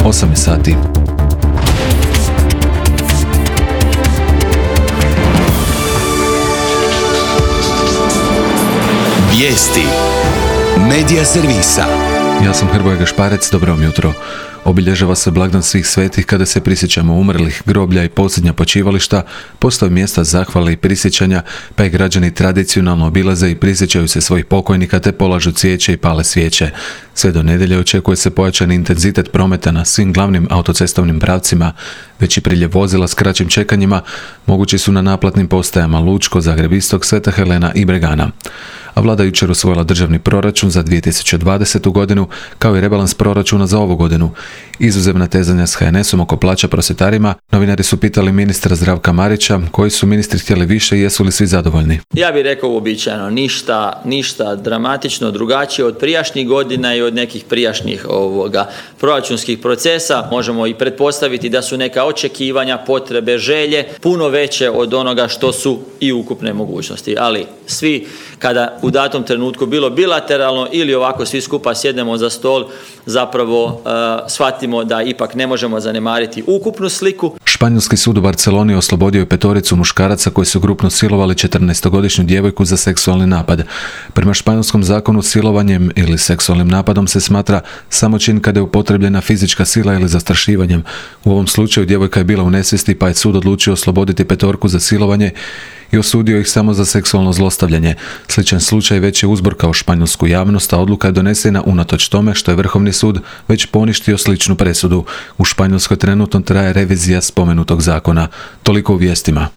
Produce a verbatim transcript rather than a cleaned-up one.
osam je sati. Vijesti Medija servisa. Ja sam Hrvoje Gašparec, dobro vam jutro. Obilježava se blagdan svih svetih kada se prisjećamo umrlih, groblja i posljednja počivališta, postaju mjesta zahvale i prisjećanja, pa i građani tradicionalno obilaze i prisjećaju se svojih pokojnika te polažu cvijeće i pale svijeće. Sve do nedjelje očekuje se pojačani intenzitet prometa na svim glavnim autocestovnim pravcima. Veći priljev vozila s kraćim čekanjima mogući su na naplatnim postajama Lučko, Zagreb Istok, Sveta Helena i Bregana. A vlada jučer usvojila državni proračun za dvije tisuće dvadesetu godinu, kao i rebalans proračuna za ovu godinu. Izuzev natezanja s ha en esom oko plaća prosvjetarima, novinari su pitali ministra Zdravka Marića koji su ministri htjeli više i jesu li svi zadovoljni. Ja bih rekao uobičajeno, ništa, ništa dramatično drugačije od prijašnjih godina i od nekih prijašnjih ovoga proračunskih procesa. Možemo i pretpostaviti da su neka očekivanja, potrebe, želje puno veće od onoga što su i ukupne mogućnosti. Ali svi kada u datom trenutku bilo bilateralno ili ovako svi skupa sjednemo za stol, zapravo uh, shvatimo da ipak ne možemo zanemariti ukupnu sliku. Španjolski sud u Barceloni oslobodio je petoricu muškaraca koji su grupno silovali četrnaestogodišnju djevojku za seksualni napad. Prema španjolskom zakonu silovanjem ili seksualnim napadom se smatra samo čin kada je upotrebljena fizička sila ili zastrašivanjem. U ovom slučaju djevojka je bila u nesvijesti pa je sud odlučio osloboditi petorku za silovanje i osudio ih samo za seksualno zlostavljanje. Sličan slučaj već je uzburkao španjolsku javnost, a odluka je donesena unatoč tome što je Vrhovni sud već poništio sličnu presudu. U Španjolskoj trenutno traje revizija spomenutog zakona. Toliko u vijestima.